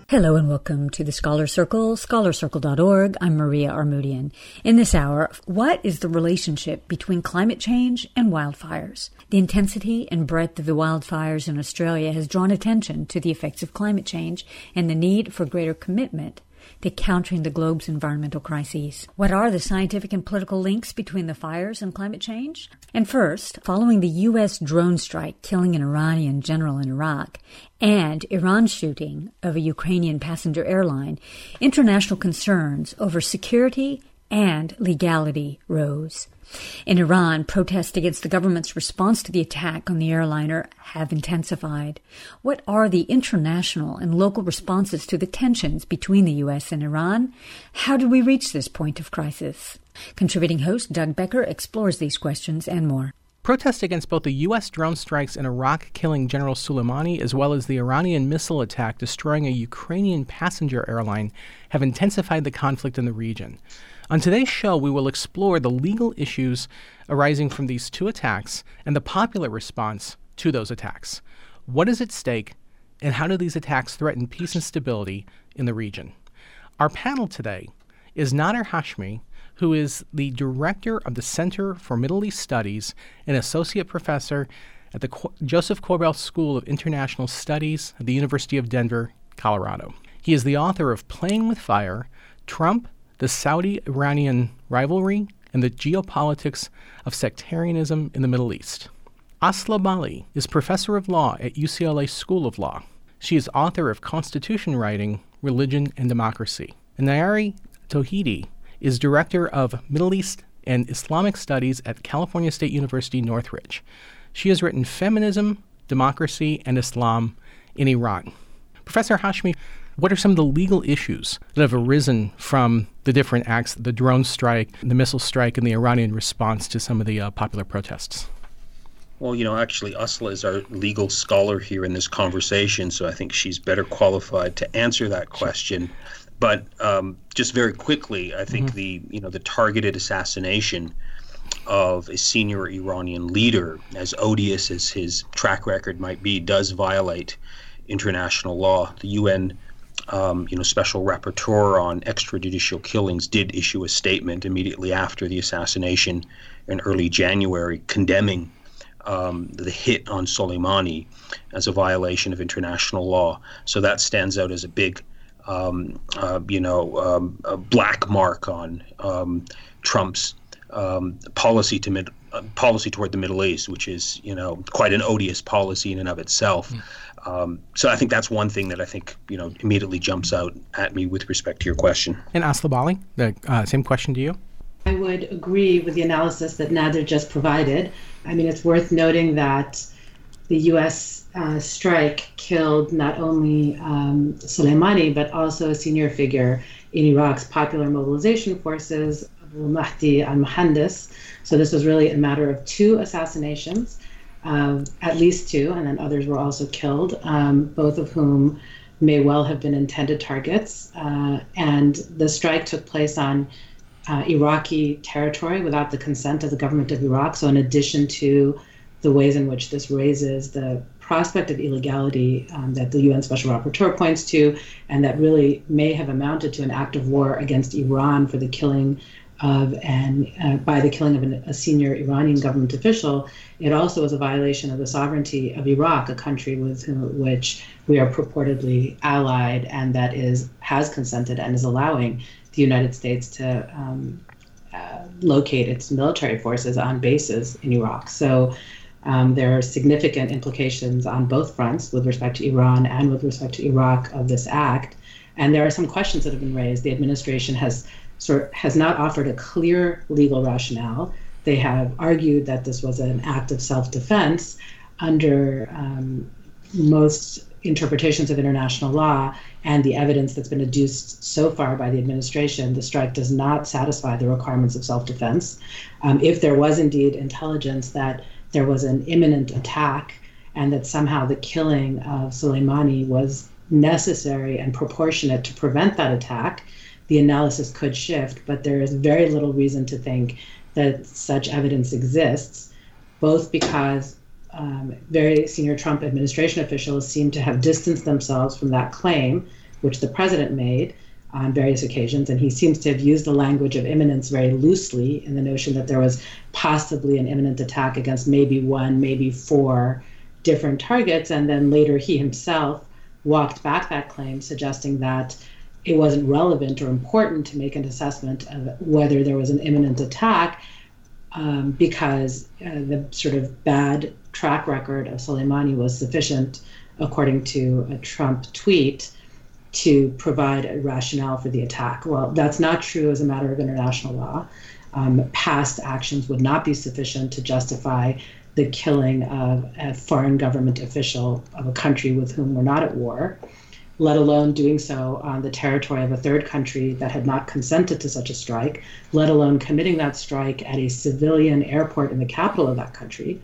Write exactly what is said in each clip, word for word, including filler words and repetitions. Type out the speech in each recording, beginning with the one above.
Hello and welcome to the Scholar Circle, scholar circle dot org. I'm Maria Armoudian. In this hour, what is the relationship between climate change and wildfires? The intensity and breadth of the wildfires in Australia has drawn attention to the effects of climate change and the need for greater commitment to countering the globe's environmental crises. What are the scientific and political links between the fires and climate change? And first, following the U S drone strike killing an Iranian general in Iraq and Iran's shooting of a Ukrainian passenger airline, international concerns over security and legality rose. In Iran, protests against the government's response to the attack on the airliner have intensified. What are the international and local responses to the tensions between the U S and Iran? How did we reach this point of crisis? Contributing host Doug Becker explores these questions and more. Protests against both the U S drone strikes in Iraq killing General Soleimani as well as the Iranian missile attack destroying a Ukrainian passenger airline have intensified the conflict in the region. On today's show, we will explore the legal issues arising from these two attacks and the popular response to those attacks. What is at stake, and how do these attacks threaten peace and stability in the region? Our panel today is Nader Hashmi, who is the director of the Center for Middle East Studies and associate professor at the Qu- Joseph Korbel School of International Studies at the University of Denver, Colorado. He is the author of Playing with Fire, Trump, the Saudi-Iranian Rivalry, and the Geopolitics of Sectarianism in the Middle East. Asla Bali is professor of law at U C L A School of Law. She is author of Constitution Writing, Religion and Democracy. And Nayari Tauhidi is director of Middle East and Islamic Studies at California State University, Northridge. She has written Feminism, Democracy, and Islam in Iran. Professor Hashmi, what are some of the legal issues that have arisen from the different acts, the drone strike, the missile strike, and the Iranian response to some of the uh, popular protests? Well, you know, actually, Asla is our legal scholar here in this conversation, so I think she's better qualified to answer that question. But um, just very quickly, I think mm-hmm. the, you know, the targeted assassination of a senior Iranian leader, as odious as his track record might be, does violate international law. The U N Um, you know, Special Rapporteur on Extrajudicial Killings did issue a statement immediately after the assassination in early January condemning um, the hit on Soleimani as a violation of international law. So that stands out as a big, um, uh, you know, um, a black mark on um, Trump's um, policy to mid, uh, policy toward the Middle East, which is, you know, quite an odious policy in and of itself. Mm. Um, so I think that's one thing that I think, you know, immediately jumps out at me with respect to your question. And Asla Bali, the uh, same question to you. I would agree with the analysis that Nader just provided. I mean, it's worth noting that the U S uh, strike killed not only um, Soleimani, but also a senior figure in Iraq's Popular Mobilization Forces, Abu Mahdi al-Muhandis. So this was really a matter of two assassinations. Uh, at least two, and then others were also killed, um, both of whom may well have been intended targets. Uh, and the strike took place on uh, Iraqi territory without the consent of the government of Iraq. So in addition to the ways in which this raises the prospect of illegality um, that the U N Special Rapporteur points to, and that really may have amounted to an act of war against Iran for the killing of and uh, by the killing of an, a senior Iranian government official, it also was a violation of the sovereignty of Iraq, a country with whom, which we are purportedly allied, and that is has consented and is allowing the United States to um, uh, locate its military forces on bases in Iraq. So um, there are significant implications on both fronts with respect to Iran and with respect to Iraq of this act. And there are some questions that have been raised. The administration has sort has not offered a clear legal rationale. They have argued that this was an act of self-defense under um, most interpretations of international law and the evidence that's been adduced so far by the administration. The strike does not satisfy the requirements of self-defense. Um, if there was indeed intelligence that there was an imminent attack and that somehow the killing of Soleimani was necessary and proportionate to prevent that attack, the analysis could shift, but there is very little reason to think that such evidence exists, both because um, very senior Trump administration officials seem to have distanced themselves from that claim, which the president made on various occasions, and he seems to have used the language of imminence very loosely in the notion that there was possibly an imminent attack against maybe one, maybe four different targets, and then later he himself walked back that claim, suggesting that it wasn't relevant or important to make an assessment of whether there was an imminent attack um, because uh, the sort of bad track record of Soleimani was sufficient, according to a Trump tweet, to provide a rationale for the attack. Well, that's not true as a matter of international law. Um, past actions would not be sufficient to justify the killing of a foreign government official of a country with whom we're not at war, let alone doing so on the territory of a third country that had not consented to such a strike, let alone committing that strike at a civilian airport in the capital of that country.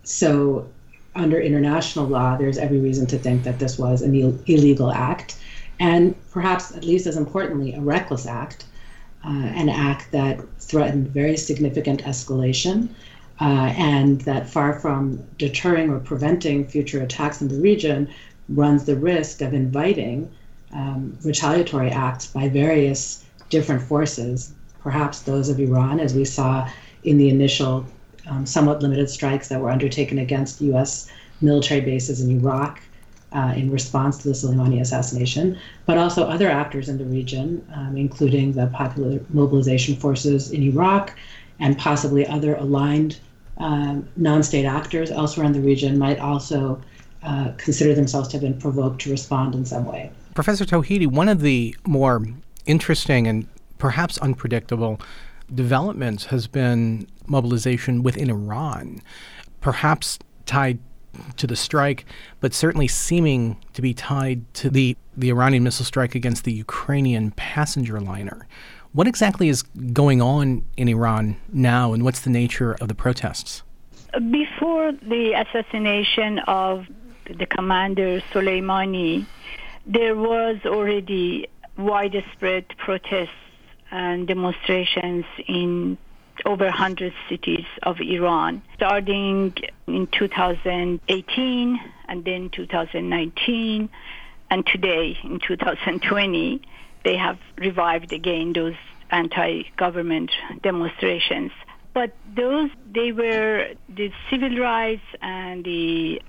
So under international law, there's every reason to think that this was an Ill- illegal act, and perhaps, at least as importantly, a reckless act, uh, an act that threatened very significant escalation, uh, and that, far from deterring or preventing future attacks in the region, runs the risk of inviting um, retaliatory acts by various different forces, perhaps those of Iran, as we saw in the initial um, somewhat limited strikes that were undertaken against U S military bases in Iraq uh, in response to the Soleimani assassination, but also other actors in the region, um, including the Popular Mobilization Forces in Iraq and possibly other aligned um, non-state actors elsewhere in the region might also Uh, consider themselves to have been provoked to respond in some way. Professor Tauhidi, one of the more interesting and perhaps unpredictable developments has been mobilization within Iran, perhaps tied to the strike, but certainly seeming to be tied to the, the Iranian missile strike against the Ukrainian passenger liner. What exactly is going on in Iran now, and what's the nature of the protests? Before the assassination of the commander Soleimani, there was already widespread protests and demonstrations in over one hundred cities of Iran, starting in two thousand eighteen and then two thousand nineteen, and today in two thousand twenty, they have revived again those anti-government demonstrations. But those, they were the civil rights and the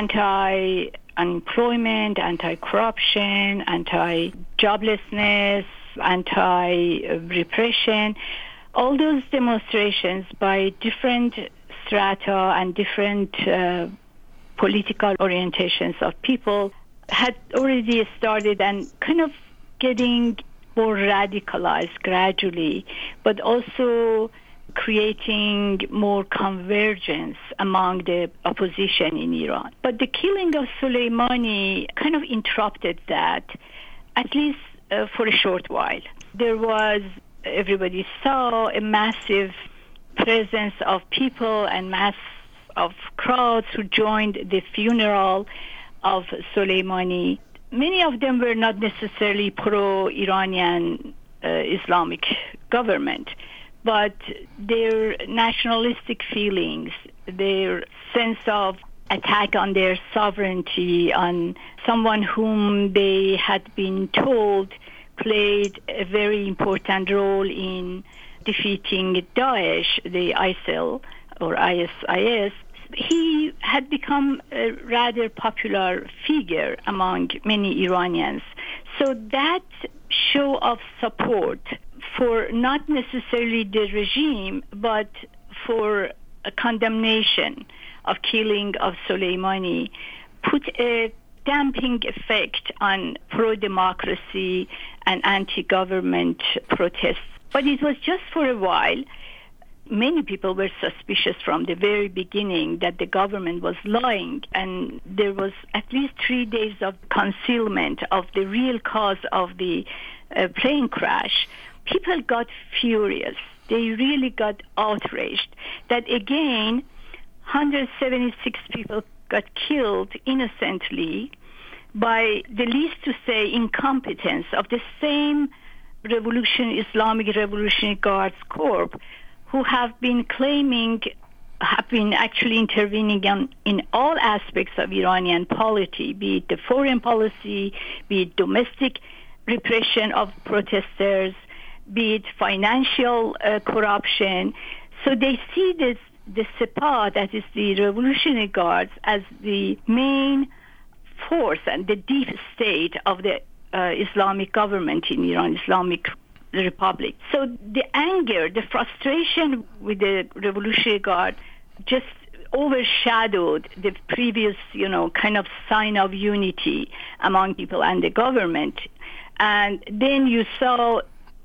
anti-unemployment, anti-corruption, anti-joblessness, anti-repression. All those demonstrations by different strata and different uh, political orientations of people had already started and kind of getting more radicalized gradually, but also creating more convergence among the opposition in Iran. But the killing of Soleimani kind of interrupted that, at least uh, for a short while. There was, everybody saw, a massive presence of people and mass of crowds who joined the funeral of Soleimani. Many of them were not necessarily pro-Iranian uh, Islamic government, but their nationalistic feelings, their sense of attack on their sovereignty, on someone whom they had been told played a very important role in defeating Daesh, the ISIL or I S I S, he had become a rather popular figure among many Iranians. So that show of support for not necessarily the regime, but for a condemnation of killing of Soleimani, put a damping effect on pro-democracy and anti-government protests. But it was just for a while. Many people were suspicious from the very beginning that the government was lying, and there was at least three days of concealment of the real cause of the uh, plane crash. People got furious. They really got outraged that, again, one hundred seventy-six people got killed innocently by the least to say incompetence of the same Revolution, Islamic Revolutionary Guards Corps, who have been claiming, have been actually intervening in, in all aspects of Iranian polity, be it the foreign policy, be it domestic repression of protesters, be it financial uh, corruption. So they see this the Sepah, that is the Revolutionary Guards, as the main force and the deep state of the uh, Islamic government in Iran, Islamic Republic. So the anger, the frustration with the Revolutionary Guard just overshadowed the previous, you know, kind of sign of unity among people and the government. And then you saw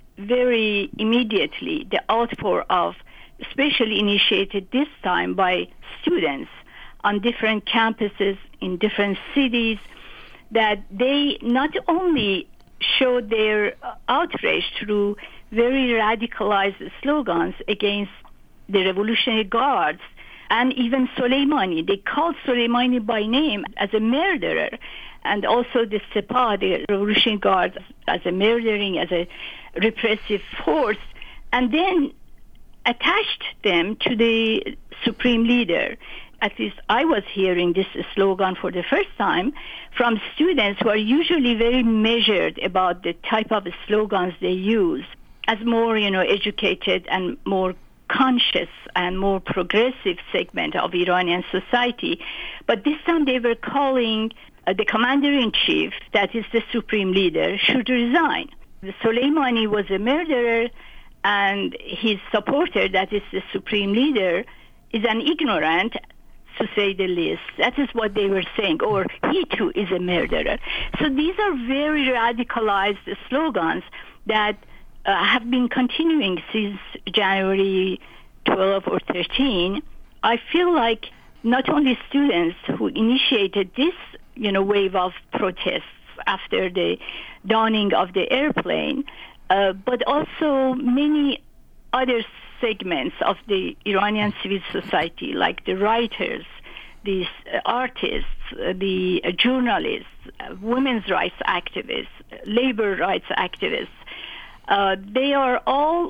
very immediately the outpour of, especially initiated this time by students on different campuses in different cities, that they not only showed their outrage through very radicalized slogans against the Revolutionary Guards and even Soleimani. They called Soleimani by name as a murderer, and also the Sepah, the Revolutionary Guards, as a murdering, as a repressive force, and then attached them to the supreme leader. At least I was hearing this slogan for the first time from students who are usually very measured about the type of slogans they use, as more, you know, educated and more conscious and more progressive segment of Iranian society. But this time they were calling uh, the commander-in-chief, that is the supreme leader, should resign. The Soleimani was a murderer, and his supporter, that is the supreme leader, is an ignorant, to say the least. That is what they were saying, or he too is a murderer. So these are very radicalized slogans that uh, have been continuing since January twelfth or thirteenth. I feel like not only students who initiated this, you know, wave of protests after the dawning of the airplane, uh, but also many other segments of the Iranian civil society, like the writers, the uh, artists, uh, the uh, journalists, uh, women's rights activists, labor rights activists. Uh, they are all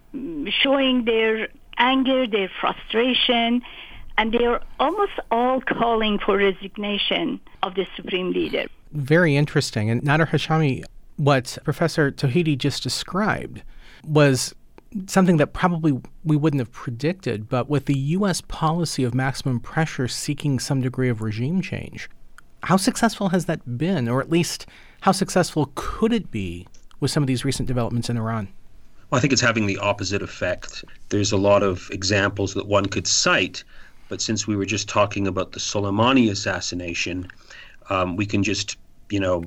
showing their anger, their frustration, and they are almost all calling for resignation of the supreme leader. Very interesting. And Nader Hashami, what Professor Tauhidi just described was something that probably we wouldn't have predicted, but with the U S policy of maximum pressure seeking some degree of regime change, how successful has that been, or at least how successful could it be with some of these recent developments in Iran? Well, I think it's having the opposite effect. There's a lot of examples that one could cite, but since we were just talking about the Soleimani assassination, um, we can just, you know,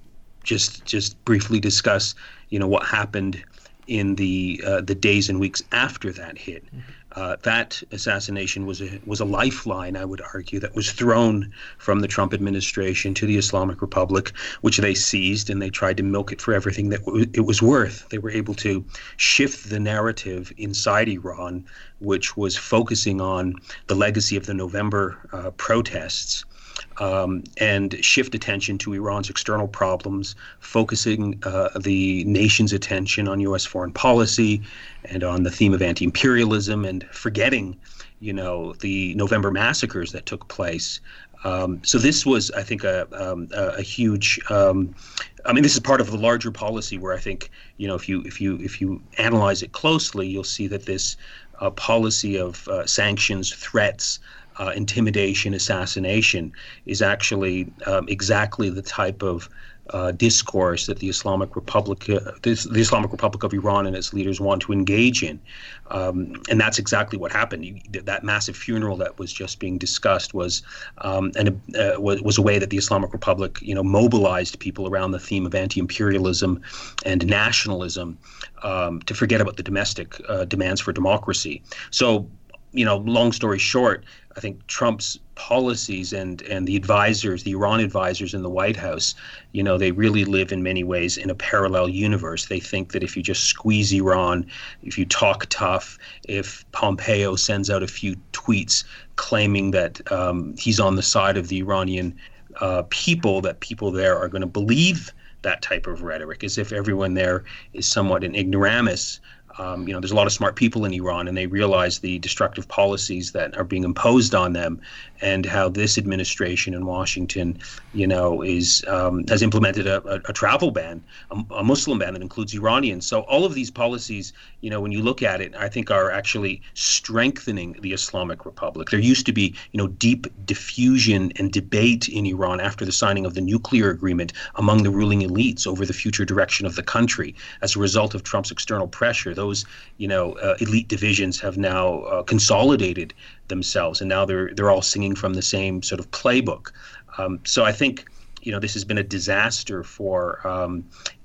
just just briefly discuss, you know, what happened in the uh, the days and weeks after that hit. Uh, that assassination was a was a lifeline, I would argue, that was thrown from the Trump administration to the Islamic Republic, which they seized, and they tried to milk it for everything that w- it was worth. They were able to shift the narrative inside Iran, which was focusing on the legacy of the November uh, protests, Um, and shift attention to Iran's external problems, focusing uh, the nation's attention on U S foreign policy and on the theme of anti-imperialism, and forgetting, you know, the November massacres that took place. Um, so this was, I think, a, um, a, a huge. Um, I mean, this is part of the larger policy where I think, you know, if you if you if you analyze it closely, you'll see that this uh, policy of uh, sanctions, threats, Uh, intimidation, assassination is actually um, exactly the type of uh, discourse that the Islamic Republic, uh, this, the Islamic Republic of Iran and its leaders want to engage in, um, and that's exactly what happened. You, that massive funeral that was just being discussed was, um, and uh, was, was a way that the Islamic Republic, you know, mobilized people around the theme of anti-imperialism and nationalism um, to forget about the domestic uh, demands for democracy. So, you know, long story short, I think Trump's policies and, and the advisors, the Iran advisors in the White House, you know, they really live in many ways in a parallel universe. They think that if you just squeeze Iran, if you talk tough, if Pompeo sends out a few tweets claiming that um, he's on the side of the Iranian uh, people, that people there are going to believe that type of rhetoric, as if everyone there is somewhat an ignoramus. Um, you know, there's a lot of smart people in Iran, and they realize the destructive policies that are being imposed on them, and how this administration in Washington, you know, is um, has implemented a, a, a travel ban, a, a Muslim ban that includes Iranians. So all of these policies, you know, when you look at it, I think are actually strengthening the Islamic Republic. There used to be, you know, deep diffusion and debate in Iran after the signing of the nuclear agreement among the ruling elites over the future direction of the country. As a result of Trump's external pressure, those, you know, uh, elite divisions have now uh, consolidated themselves, and now they're they're all singing from the same sort of playbook. Um, so I think, you know, this has been a disaster for um,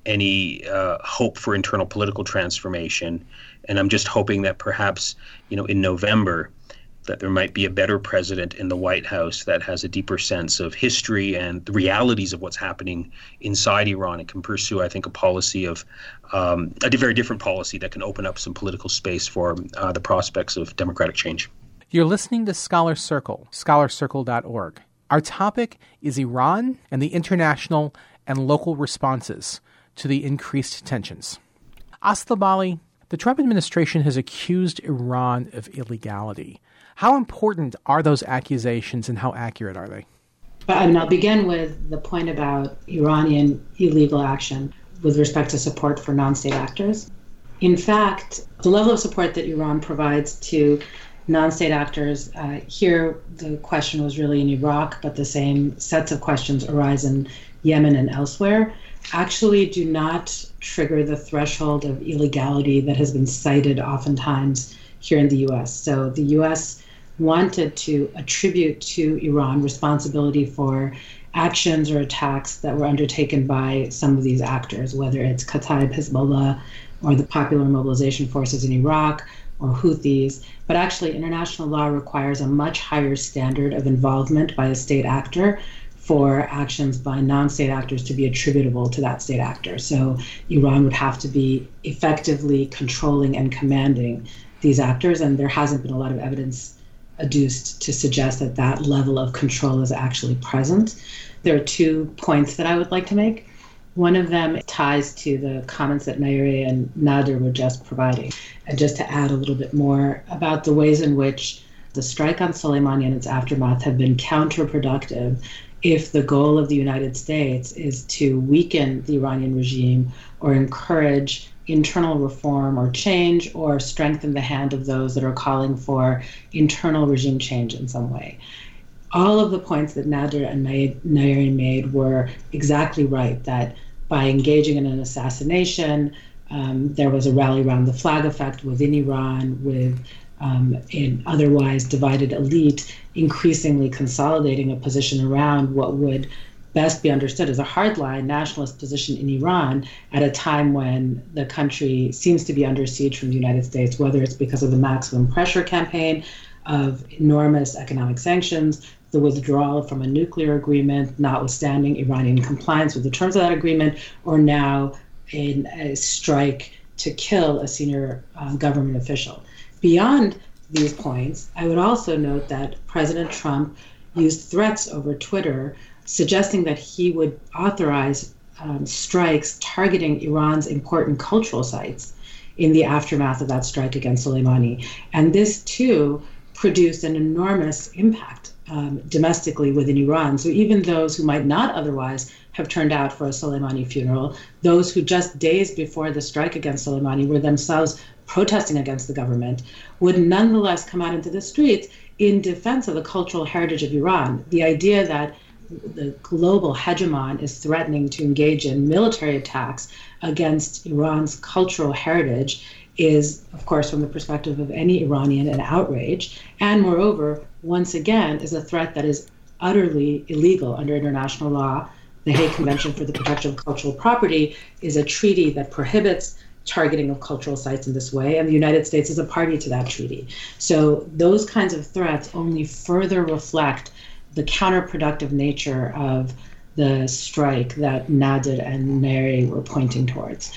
any uh, hope for internal political transformation. And I'm just hoping that perhaps, you know, in November, that there might be a better president in the White House that has a deeper sense of history and the realities of what's happening inside Iran, and can pursue, I think, a policy of um, a very different policy that can open up some political space for uh, the prospects of democratic change. You're listening to Scholar Circle, scholar circle dot org. Our topic is Iran and the international and local responses to the increased tensions. Asli Bali, the Trump administration has accused Iran of illegality. How important are those accusations, and how accurate are they? I mean, I'll begin with the point about Iranian illegal action with respect to support for non-state actors. In fact, the level of support that Iran provides to non-state actors, uh, here the question was really in Iraq, but the same sets of questions arise in Yemen and elsewhere, actually do not trigger the threshold of illegality that has been cited oftentimes here in the U S. So the U S wanted to attribute to Iran responsibility for actions or attacks that were undertaken by some of these actors, whether it's Kataib Hezbollah or the Popular Mobilization Forces in Iraq or Houthis. But actually, international law requires a much higher standard of involvement by a state actor for actions by non-state actors to be attributable to that state actor. So Iran would have to be effectively controlling and commanding these actors, and there hasn't been a lot of evidence adduced to suggest that that level of control is actually present. There are two points that I would like to make. One of them ties to the comments that Nayeri and Nader were just providing. And just to add a little bit more about the ways in which the strike on Soleimani and its aftermath have been counterproductive if the goal of the United States is to weaken the Iranian regime or encourage internal reform or change, or strengthen the hand of those that are calling for internal regime change in some way. All of the points that Nader and Nayeri made were exactly right, that by engaging in an assassination, um, there was a rally around the flag effect within Iran, with um, an otherwise divided elite increasingly consolidating a position around what would best be understood as a hardline nationalist position in Iran at a time when the country seems to be under siege from the United States, whether it's because of the maximum pressure campaign of enormous economic sanctions, the withdrawal from a nuclear agreement, notwithstanding Iranian compliance with the terms of that agreement, or now in a strike to kill a senior um, government official. Beyond these points, I would also note that President Trump used threats over Twitter suggesting that he would authorize um, strikes targeting Iran's important cultural sites in the aftermath of that strike against Soleimani. And this, too, produced an enormous impact um, domestically within Iran. So even those who might not otherwise have turned out for a Soleimani funeral, those who just days before the strike against Soleimani were themselves protesting against the government, would nonetheless come out into the streets in defense of the cultural heritage of Iran. The idea that the global hegemon is threatening to engage in military attacks against Iran's cultural heritage is, of course, from the perspective of any Iranian, an outrage. And moreover, once again, is a threat that is utterly illegal under international law. The Hague Convention for the Protection of Cultural Property is a treaty that prohibits targeting of cultural sites in this way, and the United States is a party to that treaty. So those kinds of threats only further reflect the counterproductive nature of the strike that Nader and Nayeri were pointing towards.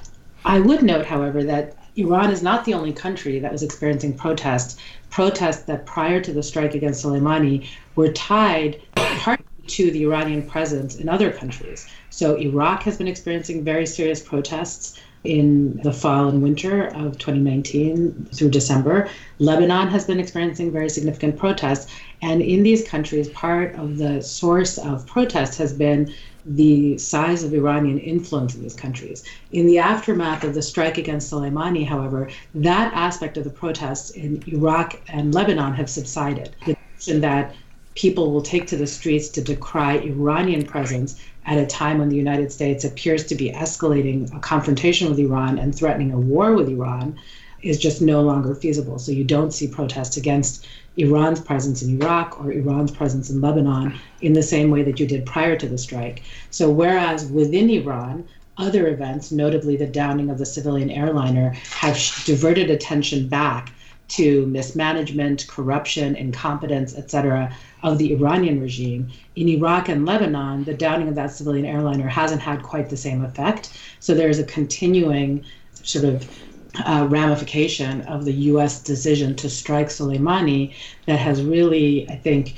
I would note, however, that Iran is not the only country that was experiencing protests, protests that prior to the strike against Soleimani were tied partly to the Iranian presence in other countries. So Iraq has been experiencing very serious protests in the fall and winter of twenty nineteen through December. Lebanon has been experiencing very significant protests. And in these countries, part of the source of protests has been the size of Iranian influence in these countries. In the aftermath of the strike against Soleimani, however, that aspect of the protests in Iraq and Lebanon have subsided. The notion that people will take to the streets to decry Iranian presence at a time when the United States appears to be escalating a confrontation with Iran and threatening a war with Iran is just no longer feasible. So you don't see protests against Iran's presence in Iraq or Iran's presence in Lebanon in the same way that you did prior to the strike. So whereas within Iran, other events, notably the downing of the civilian airliner, have diverted attention back to mismanagement, corruption, incompetence, et cetera, of the Iranian regime. In Iraq and Lebanon, the downing of that civilian airliner hasn't had quite the same effect. So there's a continuing sort of uh, ramification of the U S decision to strike Soleimani that has really, I think,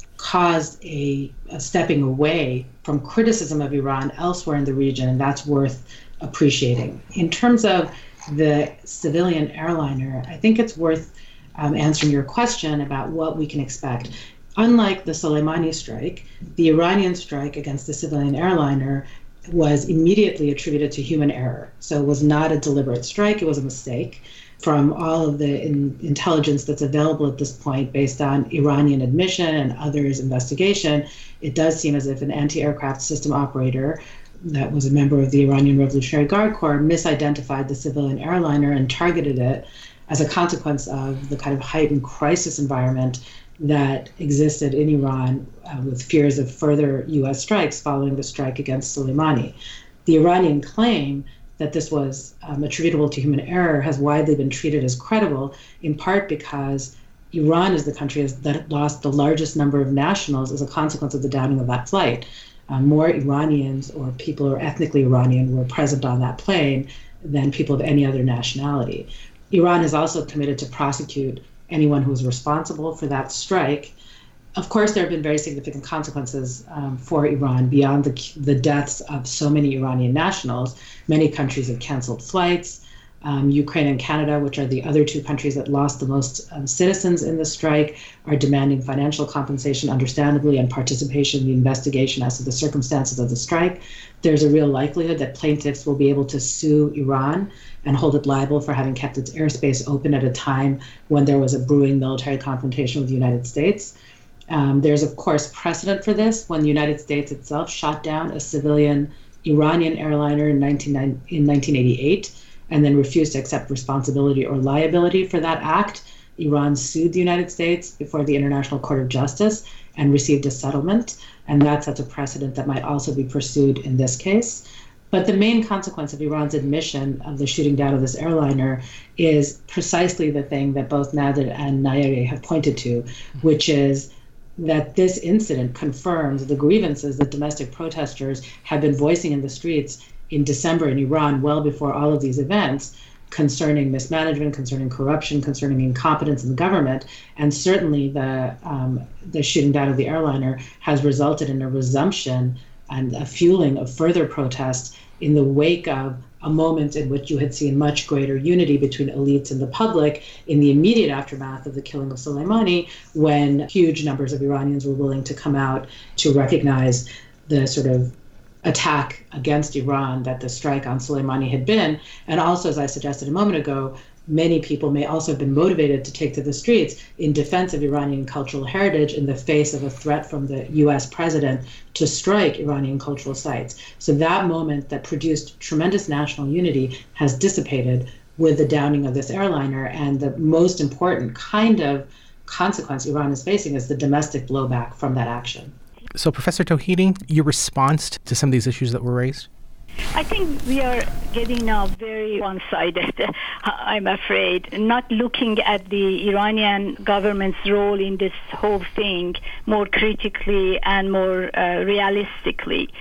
caused a, a stepping away from criticism of Iran elsewhere in the region, and that's worth appreciating. In terms of the civilian airliner, I think it's worth um, answering your question about what we can expect. Unlike the Soleimani strike, the Iranian strike against the civilian airliner was immediately attributed to human error. So it was not a deliberate strike, it was a mistake. From all of the in, intelligence that's available at this point based on Iranian admission and others' investigation, it does seem as if an anti-aircraft system operator that was a member of the Iranian Revolutionary Guard Corps misidentified the civilian airliner and targeted it as a consequence of the kind of heightened crisis environment that existed in Iran uh, with fears of further U S strikes following the strike against Soleimani. The Iranian claim that this was um, attributable to human error has widely been treated as credible, in part because Iran is the country that lost the largest number of nationals as a consequence of the downing of that flight. Um, more Iranians or people who are ethnically Iranian were present on that plane than people of any other nationality. Iran is also committed to prosecute anyone who is responsible for that strike. Of course, there have been very significant consequences um, for Iran beyond the, the deaths of so many Iranian nationals. Many countries have canceled flights. Um, Ukraine and Canada, which are the other two countries that lost the most um, citizens in the strike, are demanding financial compensation, understandably, and participation in the investigation as to the circumstances of the strike. There's a real likelihood that plaintiffs will be able to sue Iran and hold it liable for having kept its airspace open at a time when there was a brewing military confrontation with the United States. Um, there's, of course, precedent for this when the United States itself shot down a civilian Iranian airliner in nineteen eighty-eight and then refused to accept responsibility or liability for that act. Iran sued the United States before the International Court of Justice and received a settlement, and that sets a precedent that might also be pursued in this case. But the main consequence of Iran's admission of the shooting down of this airliner is precisely the thing that both Nader and Nayeri have pointed to, which is that this incident confirms the grievances that domestic protesters have been voicing in the streets in December in Iran, well before all of these events, concerning mismanagement, concerning corruption, concerning incompetence in the government. And certainly the um, the shooting down of the airliner has resulted in a resumption and a fueling of further protests in the wake of a moment in which you had seen much greater unity between elites and the public in the immediate aftermath of the killing of Soleimani, when huge numbers of Iranians were willing to come out to recognize the sort of attack against Iran that the strike on Soleimani had been. And also, as I suggested a moment ago, many people may also have been motivated to take to the streets in defense of Iranian cultural heritage in the face of a threat from the U S president to strike Iranian cultural sites. So that moment that produced tremendous national unity has dissipated with the downing of this airliner. And the most important kind of consequence Iran is facing is the domestic blowback from that action. So, Professor Tauhidi, your response to some of these issues that were raised? I think we are getting now very one-sided, I'm afraid, not looking at the Iranian government's role in this whole thing more critically and more uh, realistically.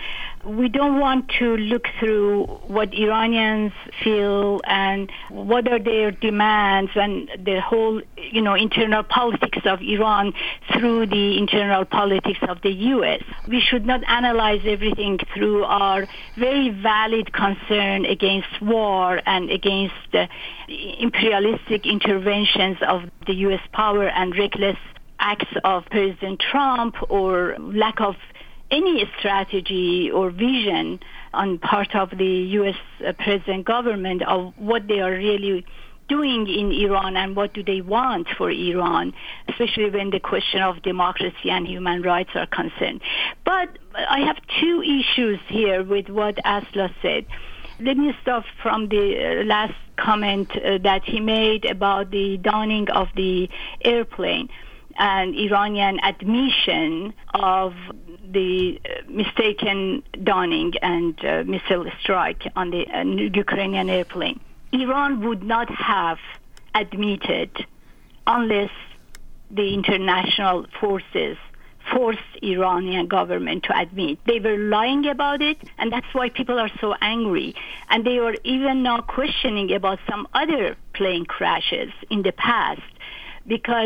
we don't want to look through what Iranians feel and what are their demands and the whole, you know, internal politics of Iran through the internal politics of the U S. We should not analyze everything through our very valid concern against war and against the imperialistic interventions of the U S power and reckless acts of President Trump or lack of any strategy or vision on part of the U S present government of what they are really doing in Iran and what do they want for Iran, especially when the question of democracy and human rights are concerned. But I have two issues here with what Asla said. Let me start from the last comment uh, that he made about the downing of the airplane and Iranian admission of the mistaken downing and uh, missile strike on the uh, Ukrainian airplane. Iran would not have admitted unless the international forces forced Iranian government to admit. They were lying about it, and that's why people are so angry. And they are even now questioning about some other plane crashes in the past, because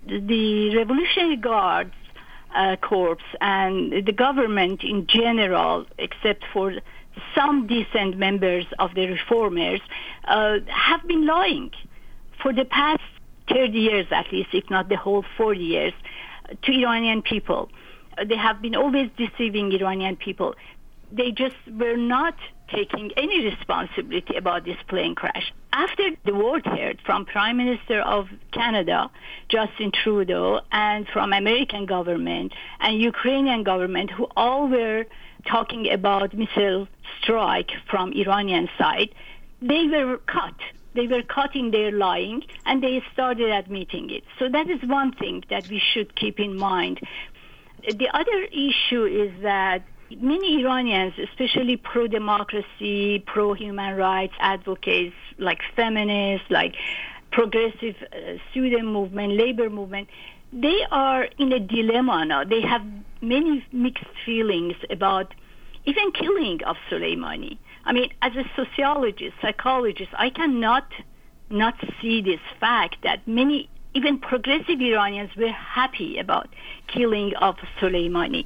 the Revolutionary Guards uh, Corps and the government in general, except for some decent members of the reformers, uh, have been lying for the past thirty years at least, if not the whole forty years, to Iranian people. Uh, they have been always deceiving Iranian people. They just were not taking any responsibility about this plane crash. After the word heard from Prime Minister of Canada, Justin Trudeau, and from American government and Ukrainian government, who all were talking about missile strike from Iranian side, they were caught. They were caught in their lying, and they started admitting it. So that is one thing that we should keep in mind. The other issue is that many Iranians, especially pro-democracy, pro-human rights advocates, like feminists, like progressive uh, student movement, labor movement, they are in a dilemma now. They have many mixed feelings about even killing of Soleimani. I mean, as a sociologist, psychologist, I cannot not see this fact that many, even progressive Iranians, were happy about killing of Soleimani,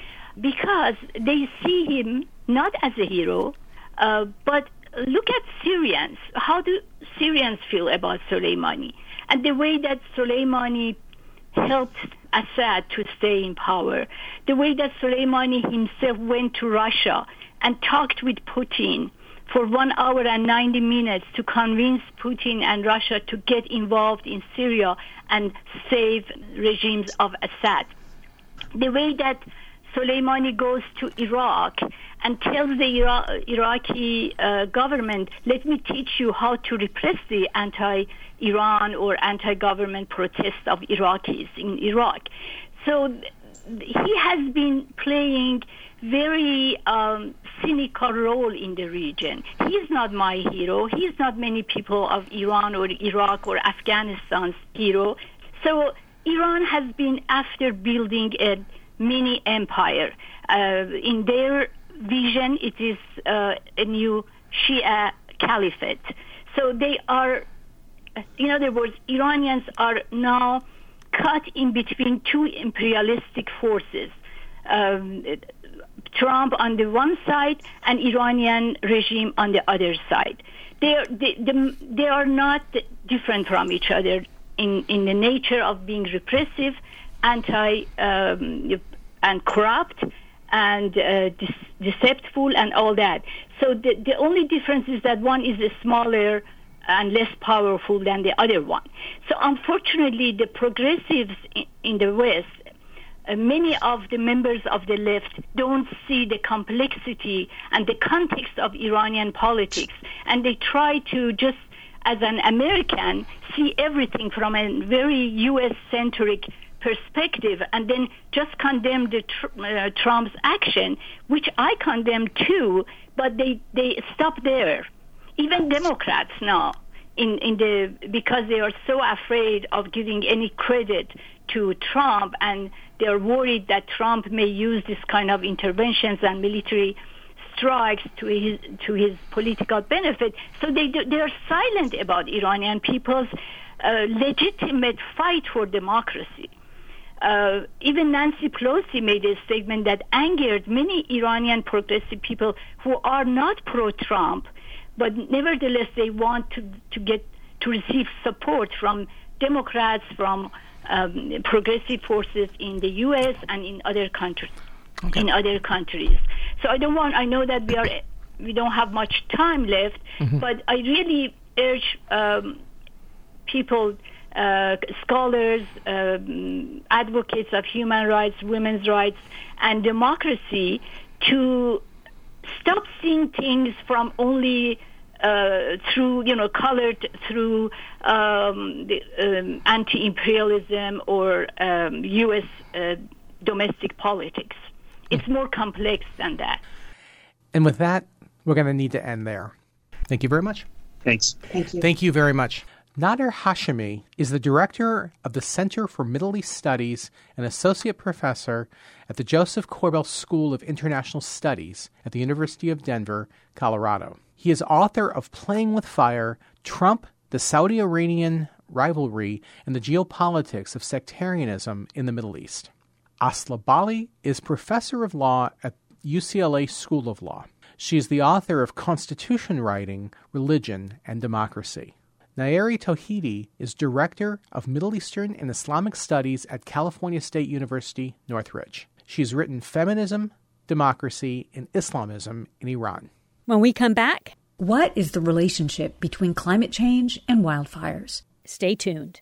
because they see him not as a hero, uh, but look at Syrians. How do Syrians feel about Soleimani? And the way that Soleimani helped Assad to stay in power, the way that Soleimani himself went to Russia and talked with Putin for one hour and ninety minutes to convince Putin and Russia to get involved in Syria and save regimes of Assad. The way that Soleimani goes to Iraq and tells the Ira- Iraqi uh, government, let me teach you how to repress the anti-Iran or anti-government protests of Iraqis in Iraq. So th- he has been playing very um, cynical role in the region. He's not my hero. He's not many people of Iran or Iraq or Afghanistan's hero. So Iran has been after building a mini empire. Uh, in their vision, it is uh, a new Shia caliphate. So they are, in other words, Iranians are now caught in between two imperialistic forces. Um, Trump on the one side and Iranian regime on the other side. They are, they, they, they are not different from each other in, in the nature of being repressive, anti um, and corrupt and uh, de- deceptive and all that. So the, the only difference is that one is smaller and less powerful than the other one. So unfortunately, the progressives in, in the West, uh, many of the members of the left don't see the complexity and the context of Iranian politics, and they try to just, as an American, see everything from a very U S-centric perspective and then just condemn the tr- uh, Trump's action, which I condemn too, but they, they stop there. Even Democrats now in, in the because they are so afraid of giving any credit to Trump, and they're worried that Trump may use this kind of interventions and military strikes to his to his political benefit. So they do, they are silent about Iranian people's uh, legitimate fight for democracy. Uh, even Nancy Pelosi made a statement that angered many Iranian progressive people who are not pro-Trump, but nevertheless they want to to get to receive support from Democrats, from um, progressive forces in the U S and in other countries. Okay. In other countries. So I don't want. I know that we are we don't have much time left, mm-hmm. but I really urge um, people. Uh, scholars, um, advocates of human rights, women's rights, and democracy to stop seeing things from only uh, through, you know, colored through um, the, um, anti-imperialism or um, U S uh, domestic politics. It's more complex than that. And with that, we're going to need to end there. Thank you very much. Thanks. Thank you. Thank you very much. Nader Hashemi is the director of the Center for Middle East Studies and associate professor at the Joseph Korbel School of International Studies at the University of Denver, Colorado. He is author of Playing with Fire, Trump, the Saudi-Iranian Rivalry, and the Geopolitics of Sectarianism in the Middle East. Asla Bali is professor of law at U C L A School of Law. She is the author of Constitution Writing, Religion, and Democracy. Naeri Tauhidi is Director of Middle Eastern and Islamic Studies at California State University, Northridge. She's written Feminism, Democracy, and Islamism in Iran. When we come back, what is the relationship between climate change and wildfires? Stay tuned.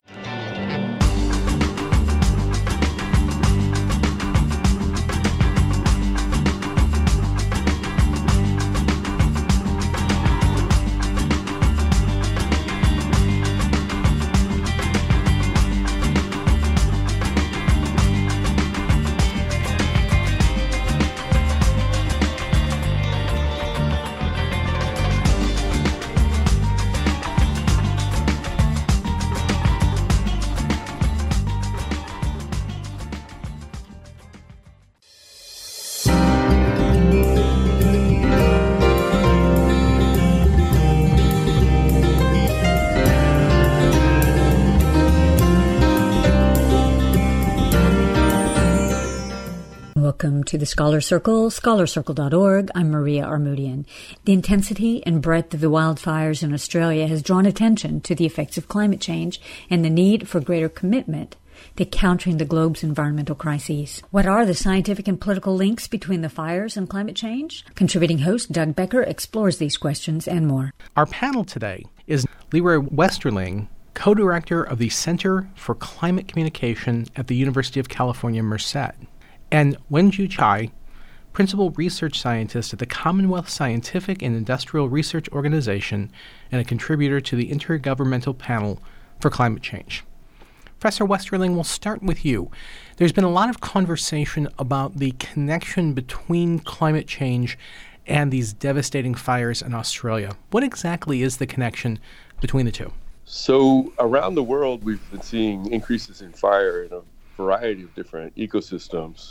Welcome to the Scholar Circle, scholar circle dot org. I'm Maria Armoudian. The intensity and breadth of the wildfires in Australia has drawn attention to the effects of climate change and the need for greater commitment to countering the globe's environmental crises. What are the scientific and political links between the fires and climate change? Contributing host Doug Becker explores these questions and more. Our panel today is Leroy Westerling, co-director of the Center for Climate Communication at the University of California, Merced, and Wenju Chai, principal research scientist at the Commonwealth Scientific and Industrial Research Organization and a contributor to the Intergovernmental Panel for Climate Change. Professor Westerling, we'll start with you. There's been a lot of conversation about the connection between climate change and these devastating fires in Australia. What exactly is the connection between the two? So around the world, we've been seeing increases in fire in a variety of different ecosystems.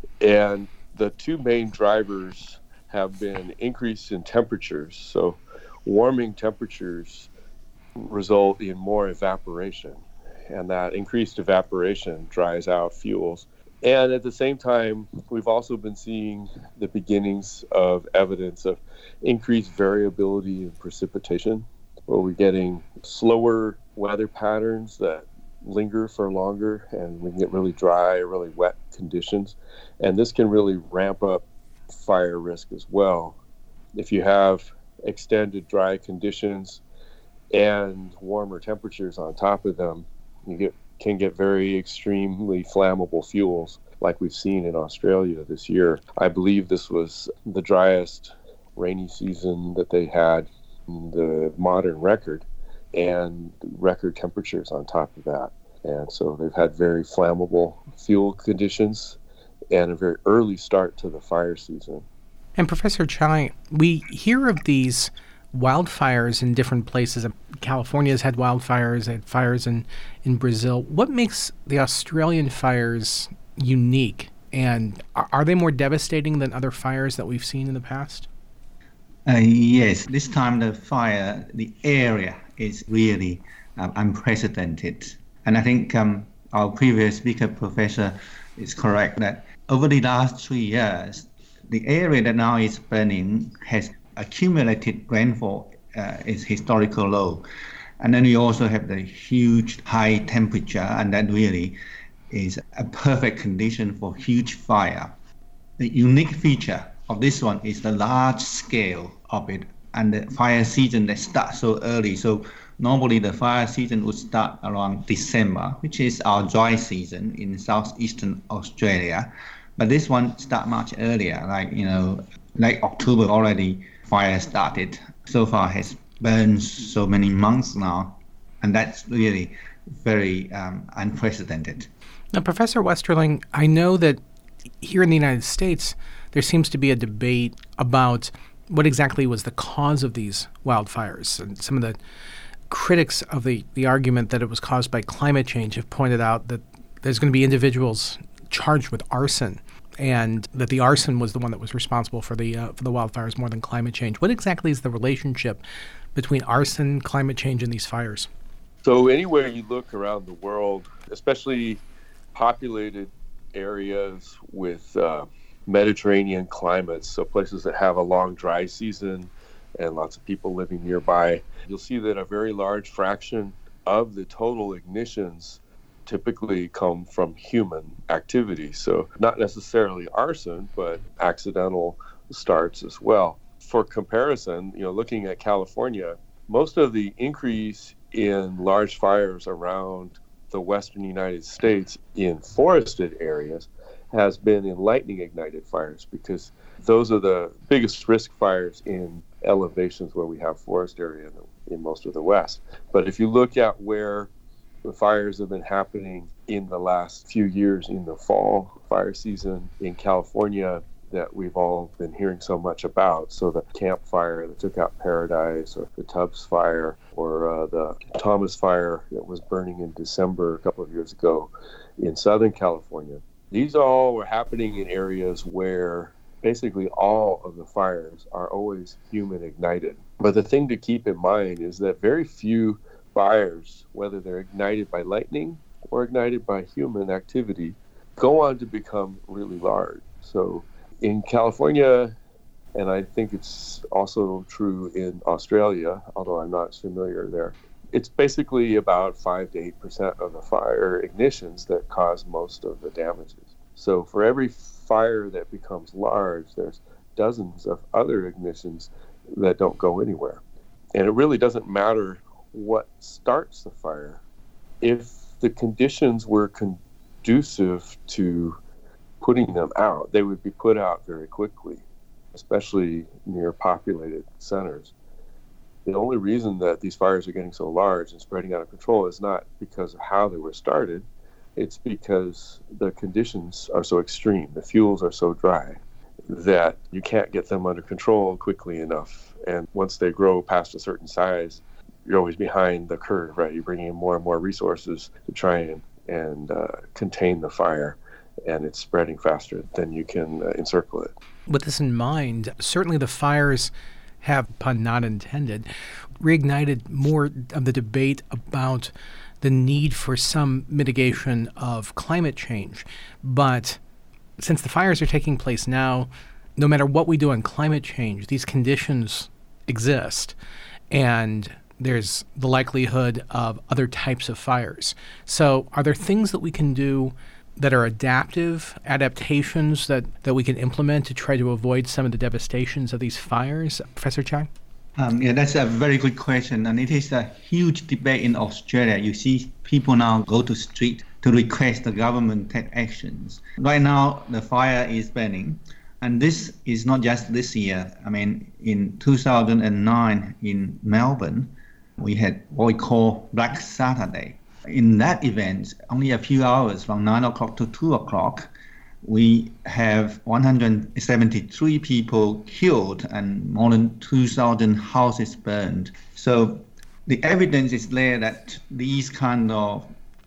And the two main drivers have been increase in temperatures. So warming temperatures result in more evaporation, and that increased evaporation dries out fuels. And at the same time, we've also been seeing the beginnings of evidence of increased variability in precipitation, where we're getting slower weather patterns that linger for longer, and we can get really dry, really wet conditions. And this can really ramp up fire risk as well. If you have extended dry conditions and warmer temperatures on top of them, you get can get very extremely flammable fuels like we've seen in Australia this year. I believe this was the driest rainy season that they had in the modern record, and record temperatures on top of that. And so they've had very flammable fuel conditions and a very early start to the fire season. And Professor Chai, we hear of these wildfires in different places. California's had wildfires, they had fires in, in Brazil. What makes the Australian fires unique? And are, are they more devastating than other fires that we've seen in the past? Uh, yes, this time the fire, the area is really um, unprecedented. And I think um, our previous speaker, Professor, is correct that over the last three years, the area that now is burning has accumulated rainfall uh, is historical low. And then we also have the huge high temperature, and that really is a perfect condition for huge fire. The unique feature of this one is the large scale of it and the fire season that starts so early. So normally the fire season would start around December, which is our dry season in southeastern Australia. But this one starts much earlier, like, you know, like October already fire started. So far has burned so many months now, and that's really very um, unprecedented. Now, Professor Westerling, I know that here in the United States, there seems to be a debate about what exactly was the cause of these wildfires. And some of the critics of the, the argument that it was caused by climate change have pointed out that there's going to be individuals charged with arson, and that the arson was the one that was responsible for the uh, for the wildfires more than climate change. What exactly is the relationship between arson, climate change, and these fires? So anywhere you look around the world, especially populated areas with uh, Mediterranean climates, so places that have a long dry season and lots of people living nearby, you'll see that a very large fraction of the total ignitions typically come from human activity. So not necessarily arson, but accidental starts as well. For comparison, you know, looking at California, most of the increase in large fires around the western United States in forested areas has been in lightning ignited fires, because those are the biggest risk fires in elevations where we have forest area in, in most of the West. But if you look at where the fires have been happening in the last few years in the fall fire season in California that we've all been hearing so much about, so the Camp Fire that took out Paradise, or the Tubbs Fire, or uh, the Thomas Fire that was burning in December a couple of years ago in Southern California. These all were happening in areas where basically all of the fires are always human ignited. But the thing to keep in mind is that very few fires, whether they're ignited by lightning or ignited by human activity, go on to become really large. So in California, and I think it's also true in Australia, although I'm not familiar there, it's basically about five to eight percent of the fire ignitions that cause most of the damages. So for every fire that becomes large, there's dozens of other ignitions that don't go anywhere. And it really doesn't matter what starts the fire. If the conditions were conducive to putting them out, they would be put out very quickly, especially near populated centers. The only reason that these fires are getting so large and spreading out of control is not because of how they were started. It's because the conditions are so extreme, the fuels are so dry, that you can't get them under control quickly enough. And once they grow past a certain size, you're always behind the curve, right? You're bringing in more and more resources to try and, and uh, contain the fire, and it's spreading faster than you can uh, encircle it. With this in mind, certainly the fires have, pun not intended, reignited more of the debate about the need for some mitigation of climate change. But since the fires are taking place now, no matter what we do on climate change, these conditions exist, and there's the likelihood of other types of fires. So are there things that we can do that are adaptive, adaptations that, that we can implement to try to avoid some of the devastations of these fires? Professor Chang? Um, yeah, that's a very good question. And it is a huge debate in Australia. You see people now go to street to request the government take actions. Right now, the fire is burning. And this is not just this year. I mean, in two thousand nine in Melbourne, we had what we call Black Saturday. In that event, only a few hours from nine o'clock to two o'clock, we have one hundred seventy-three people killed and more than two thousand houses burned. So the evidence is there that these kind of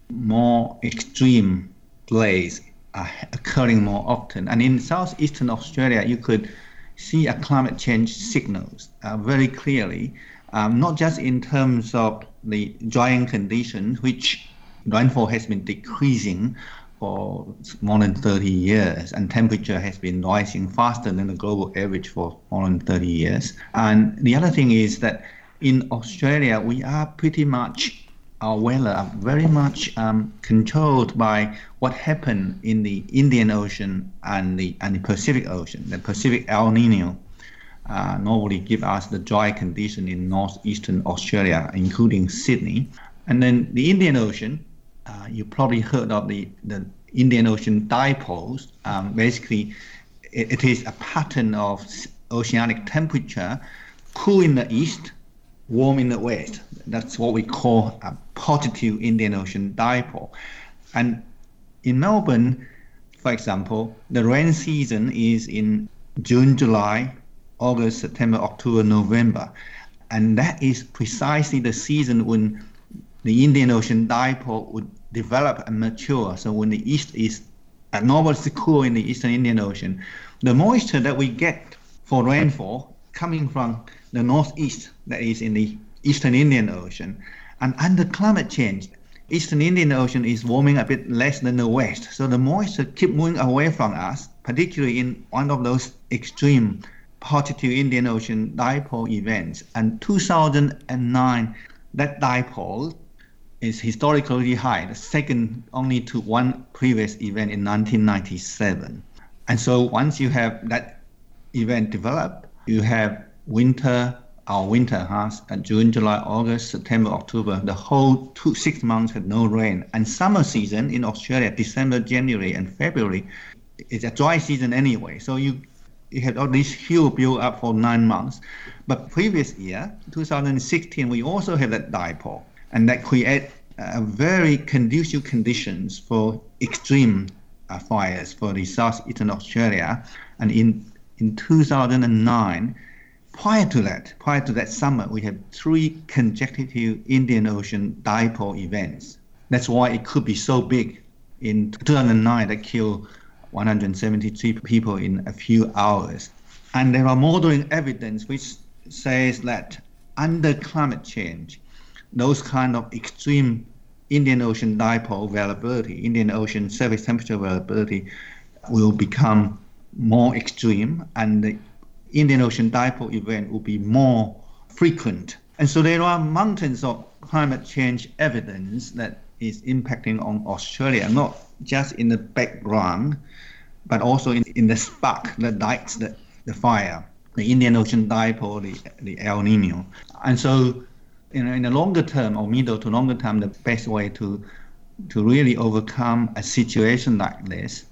more extreme blaze are occurring more often. And in southeastern Australia, you could see a climate change signals uh, very clearly, um, not just in terms of the drying conditions, which rainfall has been decreasing for more than thirty years, and temperature has been rising faster than the global average for more than thirty years. And the other thing is that in Australia, we are pretty much, our weather are very much um, controlled by what happened in the Indian Ocean and the and the Pacific Ocean. The Pacific El Nino uh, normally give us the dry condition in northeastern Australia, including Sydney. And then the Indian Ocean, uh, you probably heard of the, the Indian Ocean dipoles. Um, basically, it, it is a pattern of oceanic temperature, cool in the east, warm in the west. That's what we call a positive Indian Ocean dipole. And in Melbourne, for example, the rain season is in June, July, August, September, October, November. And that is precisely the season when the Indian Ocean dipole would develop and mature. So when the east is abnormally cool in the eastern Indian Ocean, the moisture that we get for rainfall coming from the northeast, that is in the eastern Indian Ocean, and under climate change, eastern Indian Ocean is warming a bit less than the west. So the moisture keep moving away from us, particularly in one of those extreme positive Indian Ocean dipole events. And two thousand nine, that dipole is historically high, the second only to one previous event in nineteen ninety-seven. And so once you have that event develop, you have winter, our winter has huh? June, July, August, September, October, the whole two, six months had no rain. And summer season in Australia, December, January, and February, is a dry season anyway. So you, you had all this huge build up for nine months. But previous year, two thousand sixteen, we also had that dipole. And that create uh, very conducive conditions for extreme uh, fires for the southeastern Australia. And in, in two thousand nine, Prior to that, prior to that summer, we had three consecutive Indian Ocean dipole events. That's why it could be so big. In two thousand nine, that killed one hundred seventy-three people in a few hours. And there are modeling evidence which says that under climate change, those kind of extreme Indian Ocean dipole availability, Indian Ocean surface temperature availability, will become more extreme, and the Indian Ocean dipole event will be more frequent. And so there are mountains of climate change evidence that is impacting on Australia, not just in the background, but also in, in the spark that lights the, the fire, the Indian Ocean dipole, the, the El Nino. And so you know, in the longer term or middle to longer term, the best way to to really overcome a situation like this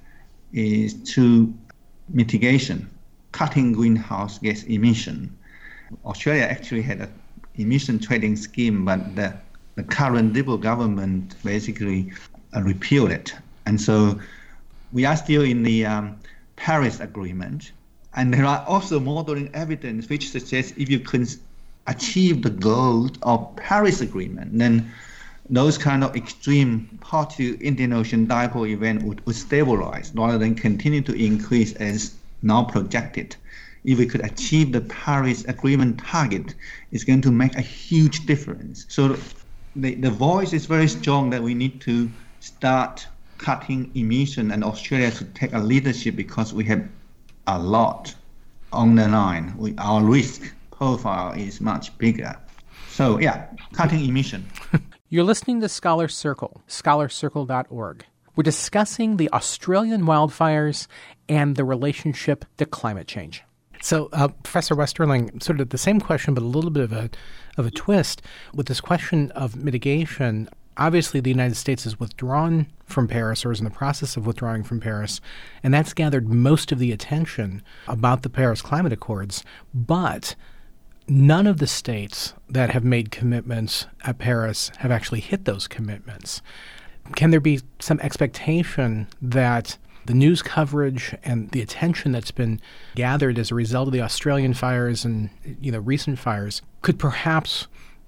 is through mitigation, cutting greenhouse gas emission. Australia actually had an emission trading scheme, but the, the current Liberal government basically uh, repealed it. And so we are still in the um, Paris Agreement. And there are also modeling evidence which suggests if you can achieve the goals of Paris Agreement, then those kind of extreme positive Indian Ocean dipole event would, would stabilize rather than continue to increase as now projected. If we could achieve the Paris Agreement target, it's going to make a huge difference. So the, the voice is very strong that we need to start cutting emission, and Australia should take a leadership because we have a lot on the line. We, our risk profile is much bigger. So yeah, cutting emission. You're listening to Scholar Circle, scholar circle dot org. We're discussing the Australian wildfires and the relationship to climate change. So, uh, Professor Westerling, sort of the same question, but a little bit of a of a twist with this question of mitigation. Obviously, the United States has withdrawn from Paris, or is in the process of withdrawing from Paris, and that's gathered most of the attention about the Paris Climate Accords. But none of the states that have made commitments at Paris have actually hit those commitments. Can there be some expectation that the news coverage and the attention that's been gathered as a result of the Australian fires and, you know, recent fires could perhaps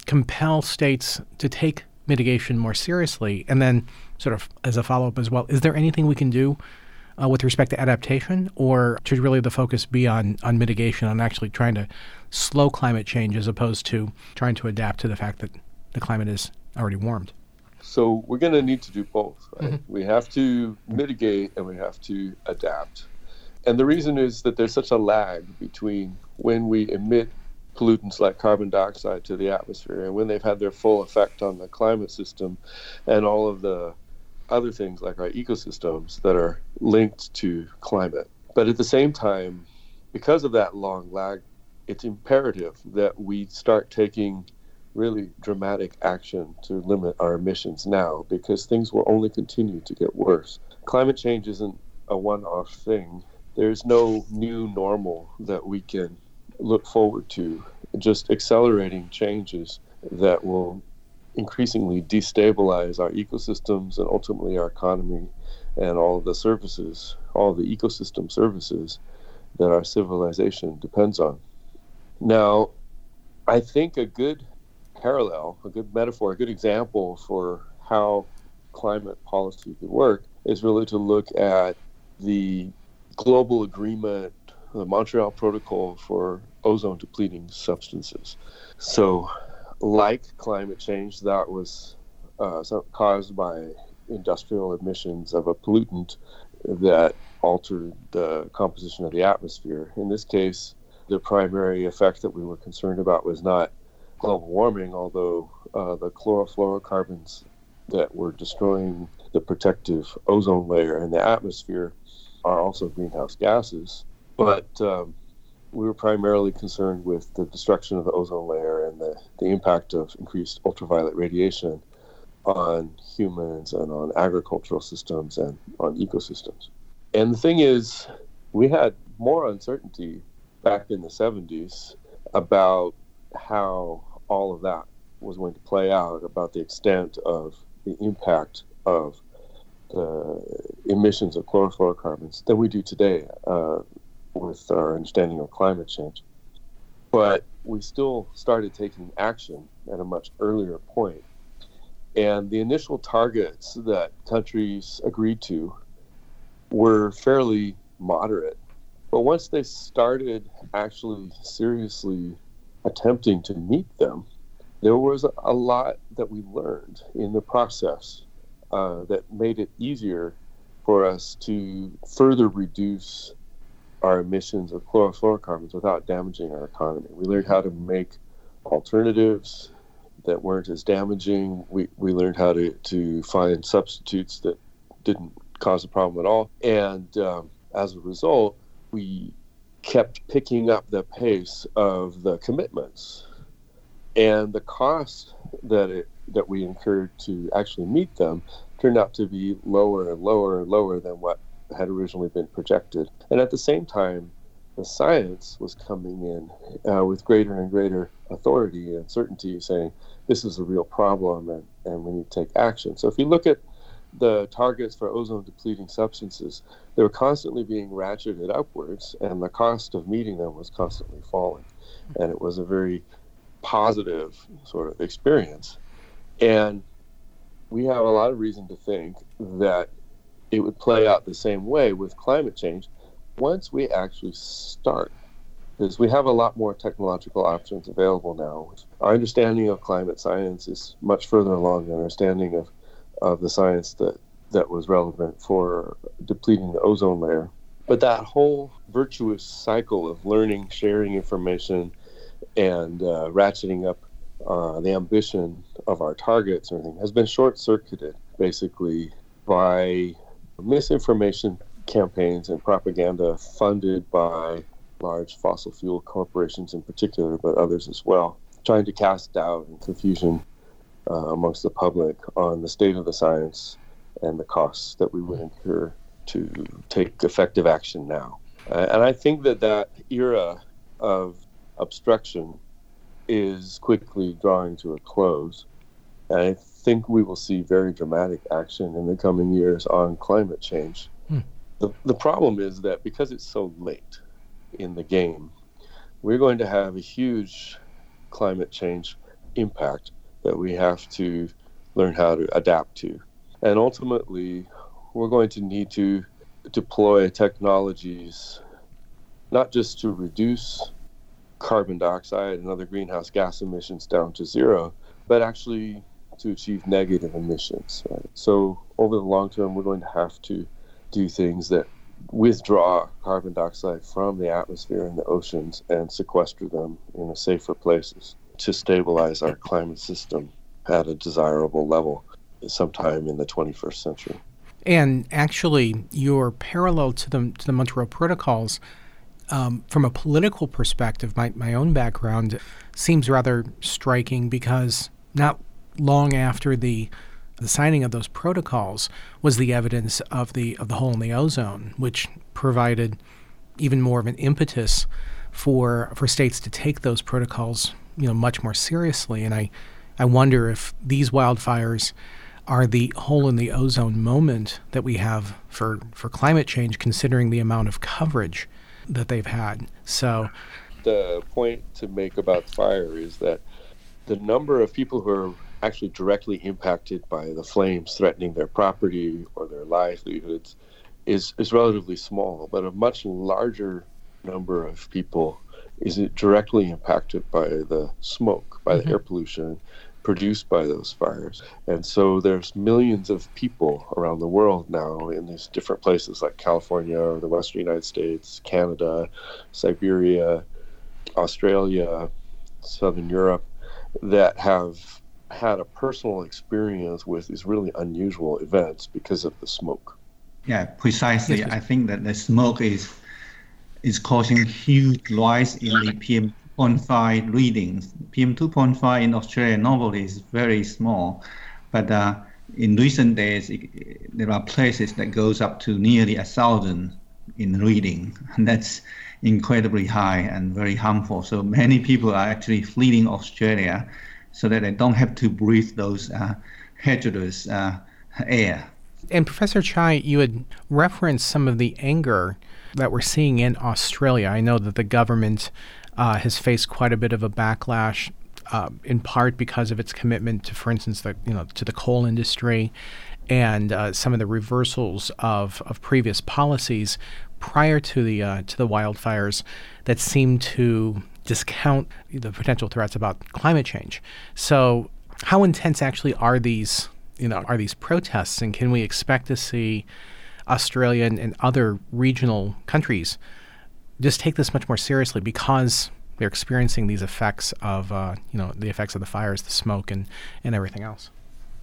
compel states to take mitigation more seriously? And then sort of as a follow-up as well, is there anything we can do uh, with respect to adaptation, or should really the focus be on, on mitigation, on actually trying to slow climate change as opposed to trying to adapt to the fact that the climate is already warmed? So we're going to need to do both, right? Mm-hmm. We have to mitigate and we have to adapt. And the reason is that there's such a lag between when we emit pollutants like carbon dioxide to the atmosphere and when they've had their full effect on the climate system and all of the other things like our ecosystems that are linked to climate. But at the same time, because of that long lag, it's imperative that we start taking really dramatic action to limit our emissions now, because things will only continue to get worse. Climate change isn't a one-off thing. There's no new normal that we can look forward to, just accelerating changes that will increasingly destabilize our ecosystems and ultimately our economy and all of the services, all of the ecosystem services that our civilization depends on. Now, I think a good parallel, a good metaphor, a good example for how climate policy could work is really to look at the global agreement, the Montreal Protocol for ozone depleting substances. So, like climate change, that was uh, caused by industrial emissions of a pollutant that altered the composition of the atmosphere. In this case, the primary effect that we were concerned about was not global warming, although uh, the chlorofluorocarbons that were destroying the protective ozone layer in the atmosphere are also greenhouse gases. But um, we were primarily concerned with the destruction of the ozone layer and the, the impact of increased ultraviolet radiation on humans and on agricultural systems and on ecosystems. And the thing is, we had more uncertainty back in the seventies about how all of that was going to play out, about the extent of the impact of the emissions of chlorofluorocarbons than we do today uh, with our understanding of climate change. But we still started taking action at a much earlier point. And the initial targets that countries agreed to were fairly moderate. But once they started actually seriously attempting to meet them, there was a lot that we learned in the process uh, that made it easier for us to further reduce our emissions of chlorofluorocarbons without damaging our economy. We learned how to make alternatives that weren't as damaging. We, we learned how to, to find substitutes that didn't cause a problem at all. And um, as a result, we kept picking up the pace of the commitments. And the cost that it that we incurred to actually meet them turned out to be lower and lower and lower than what had originally been projected. And at the same time, the science was coming in uh, with greater and greater authority and certainty, saying this is a real problem and, and we need to take action. So if you look at the targets for ozone depleting substances, they were constantly being ratcheted upwards, and the cost of meeting them was constantly falling. And it was a very positive sort of experience. And we have a lot of reason to think that it would play out the same way with climate change once we actually start. Because we have a lot more technological options available now. Our understanding of climate science is much further along than our understanding of, of the science that, that was relevant for depleting the ozone layer. But that whole virtuous cycle of learning, sharing information, and uh, ratcheting up uh, the ambition of our targets and everything has been short-circuited, basically, by misinformation campaigns and propaganda funded by large fossil fuel corporations in particular, but others as well, trying to cast doubt and confusion uh, amongst the public on the state of the science and the costs that we would incur to take effective action now. Uh, and I think that that era of obstruction is quickly drawing to a close. And I think we will see very dramatic action in the coming years on climate change. Hmm. The, the problem is that because it's so late in the game, we're going to have a huge climate change impact that we have to learn how to adapt to. And ultimately, we're going to need to deploy technologies not just to reduce carbon dioxide and other greenhouse gas emissions down to zero, but actually to achieve negative emissions. Right? So over the long term, we're going to have to do things that withdraw carbon dioxide from the atmosphere and the oceans and sequester them in a safer places to stabilize our climate system at a desirable level sometime in the twenty-first century. And actually, your parallel to the to the Montreal Protocols, um, from a political perspective, my, my own background seems rather striking, because not long after the the signing of those protocols was the evidence of the of the hole in the ozone, which provided even more of an impetus for for states to take those protocols, you know, much more seriously. And I, I wonder if these wildfires are the hole in the ozone moment that we have for, for climate change, considering the amount of coverage that they've had. So the point to make about fire is that the number of people who are actually directly impacted by the flames threatening their property or their livelihoods is, is relatively small, but a much larger number of people is directly impacted by the smoke, by mm-hmm. the air pollution produced by those fires. And so there's millions of people around the world now in these different places like California or the Western United States, Canada, Siberia, Australia, Southern Europe, that have had a personal experience with these really unusual events because of the smoke. Yeah, precisely. I think that the smoke is is causing huge rise in the P M two point five readings. P M two point five in Australia normally is very small, but uh, in recent days it, there are places that goes up to nearly a thousand in reading, and that's incredibly high and very harmful. So many people are actually fleeing Australia so that they don't have to breathe those uh, hazardous uh, air. And Professor Chai, you had referenced some of the anger that we're seeing in Australia. I know that the government uh, has faced quite a bit of a backlash, uh, in part because of its commitment to, for instance, the you know to the coal industry, and uh, some of the reversals of, of previous policies prior to the uh, to the wildfires that seem to discount the potential threats about climate change. So, how intense actually are these? You know, are these protests, and can we expect to see Australia and, and other regional countries just take this much more seriously because they're experiencing these effects of, uh, you know, the effects of the fires, the smoke, and, and everything else?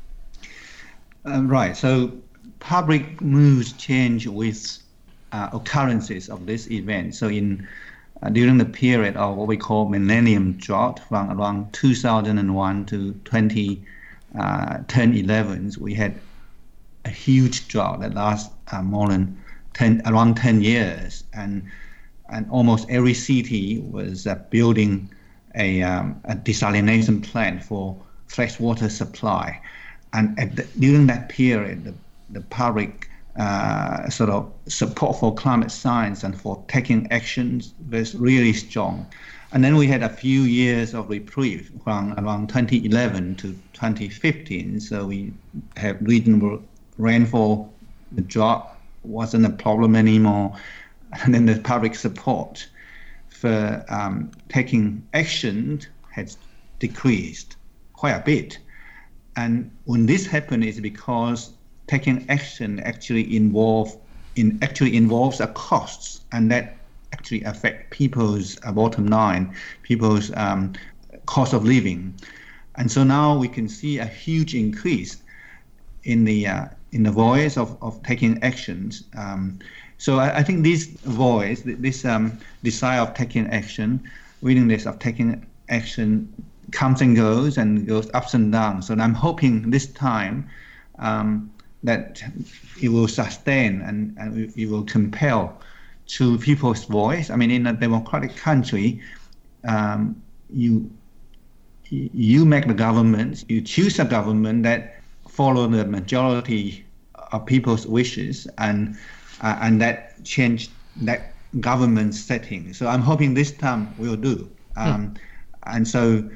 Uh, right. So public moods change with uh, occurrences of this event. So in uh, during the period of what we call millennium drought, from around two thousand one to twenty ten eleven, we had a huge drought that lasts uh, more than ten, around ten years, and and almost every city was uh, building a, um, a desalination plant for freshwater supply. And at the, during that period, the, the public uh, sort of support for climate science and for taking actions was really strong. And then we had a few years of reprieve from around twenty eleven to twenty fifteen. So we have reasonable rainfall. The drought wasn't a problem anymore. And then the public support for um, taking action has decreased quite a bit. And when this happened, it's because taking action actually involve in actually involves a costs, and that actually affect people's uh, bottom line, people's um, cost of living. And so now we can see a huge increase in the uh, in the voice of, of taking actions. Um, so I, I think this voice, this um, desire of taking action, willingness of taking action comes and goes and goes ups and downs. So I'm hoping this time um, that it will sustain and, and it will compel to people's voice. I mean, in a democratic country, um, you you make the government, you choose a government that follow the majority of people's wishes, and uh, and that change that government setting. So I'm hoping this time we'll do. Um, hmm. And so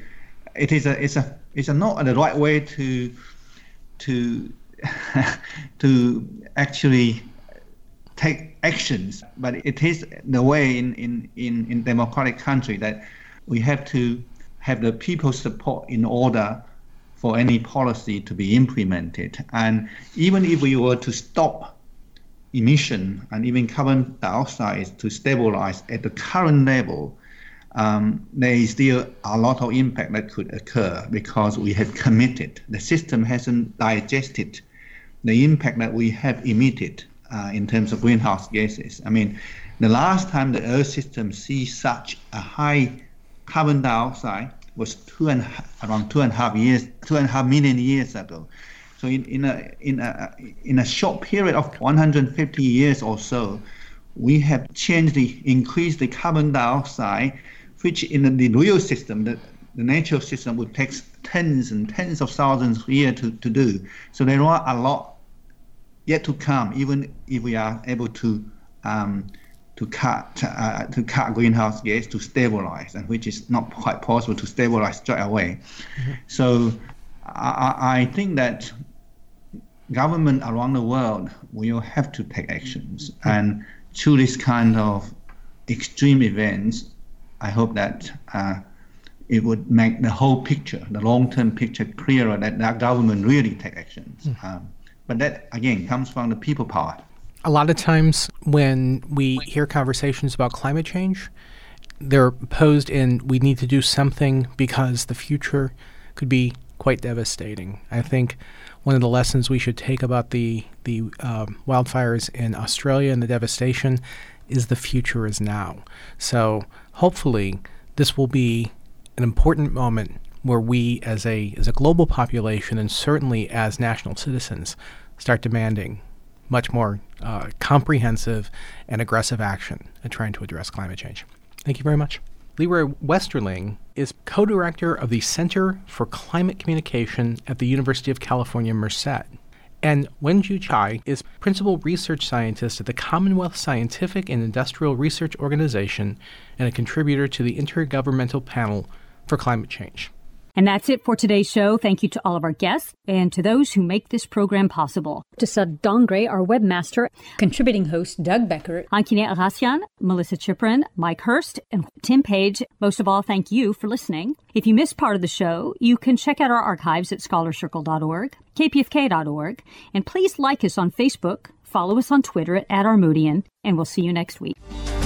it is a it's a it's a not the right way to to to actually take actions, but it is the way in in in in democratic country that we have to have the people's support in order for any policy to be implemented. And even if we were to stop emission and even carbon dioxide to stabilize at the current level, um, there is still a lot of impact that could occur because we have committed. The system hasn't digested the impact that we have emitted uh, in terms of greenhouse gases. I mean, the last time the Earth system sees such a high carbon dioxide was two and around two and a half years, two and a half million years ago. So in, in a in a in a short period of one hundred fifty years or so, we have changed the increased the carbon dioxide, which in the, the real system, the, the natural system would take tens and tens of thousands of years to, to do. So there are a lot yet to come, even if we are able to um, to cut uh, to cut greenhouse gas to stabilize, and which is not quite possible to stabilize straight away. Mm-hmm. So I, I think that government around the world will have to take actions, mm-hmm. and through this kind of extreme events, I hope that uh, it would make the whole picture, the long-term picture, clearer that that government really take actions. Mm-hmm. Um, but that again comes from the people power. A lot of times when we hear conversations about climate change, they're posed in we need to do something because the future could be quite devastating. I think one of the lessons we should take about the, the um, wildfires in Australia and the devastation is the future is now. So hopefully this will be an important moment where we as a as a global population and certainly as national citizens start demanding much more uh, comprehensive and aggressive action at trying to address climate change. Thank you very much. Leroy Westerling is co-director of the Center for Climate Communication at the University of California, Merced. And Wenju Chai is principal research scientist at the Commonwealth Scientific and Industrial Research Organization and a contributor to the Intergovernmental Panel for Climate Change. And that's it for today's show. Thank you to all of our guests and to those who make this program possible. To Sud Dongre, our webmaster, contributing host Doug Becker, Ankine Arasian, Melissa Chiprin, Mike Hurst, and Tim Page. Most of all, thank you for listening. If you missed part of the show, you can check out our archives at scholar circle dot org, k p f k dot org, and please like us on Facebook, follow us on Twitter at, at Armoodian, and we'll see you next week.